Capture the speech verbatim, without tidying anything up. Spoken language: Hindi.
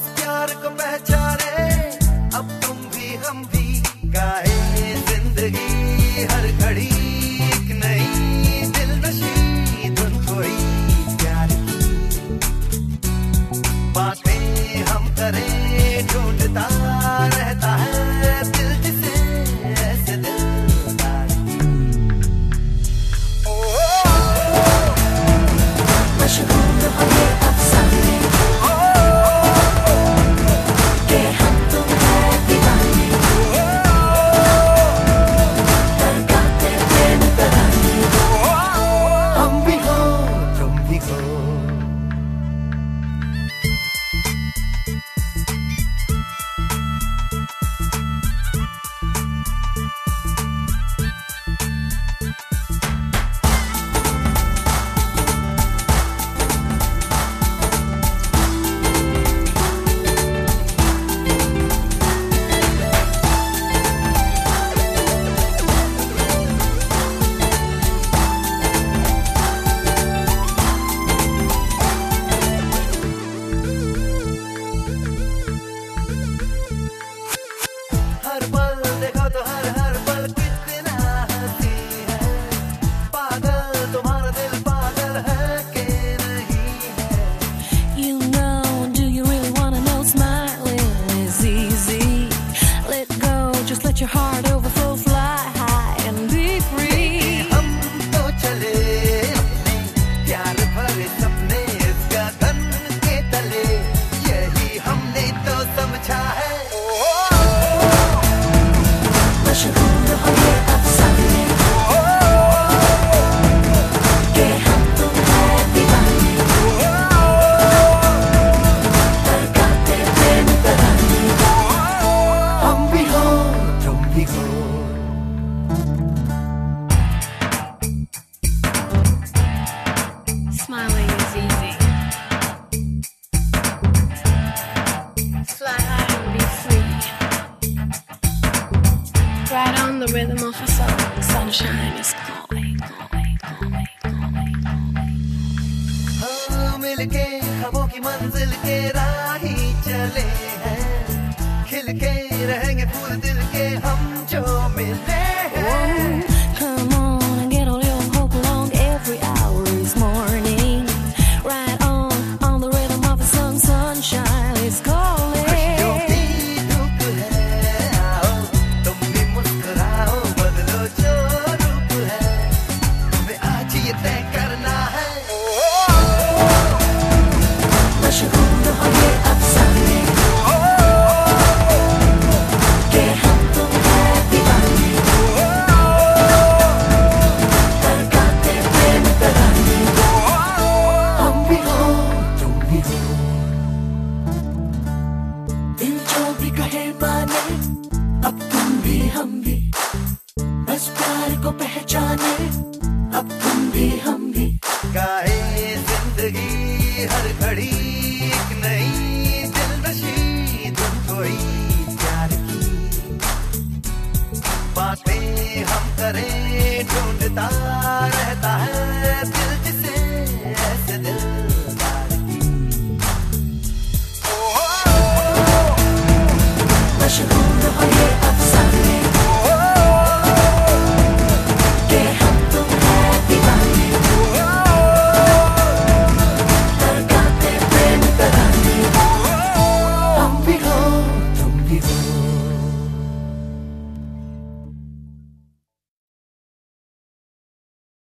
प्यार को पहचाने अब तुम भी हम भी, गाए ये जिंदगी हर घड़ी एक नई दिलनशी धुन कोई प्यार की। बातें हम करें ढूंढता रहता है दिल जिसे ऐसे दिलदार की। मशहूर हो ये अफसाने के हम तुम है दीवाने, धड़काते प्रेम तराने, हम भी हो तुम भी हो। हर पल देखो तो हर हर पल कितना हंसी है, पागल तुम्हारा दिल पागल है कि नहीं है। You know, do you really wanna know? Smiling is easy. Let go, just let your heart overflow, fly high and be free. हम तो चले अपने प्यार भरे सपने इस गगन के तले, यही हमने तो समझा है। मशहूर हो ये अफसाने के हम तुम है दीवाने, धड़काते प्रेम तराने, हम भी हो तुम भी हो। Smiling is easy. Fly high and be free. Ride on the rhythm of a song. Sunshine is calling, calling, calling, calling, calling. हाँ, मिलके ख्वाबों की मंजिल के राही चले हैं, खिल के रहेंगे फूल दिल के हम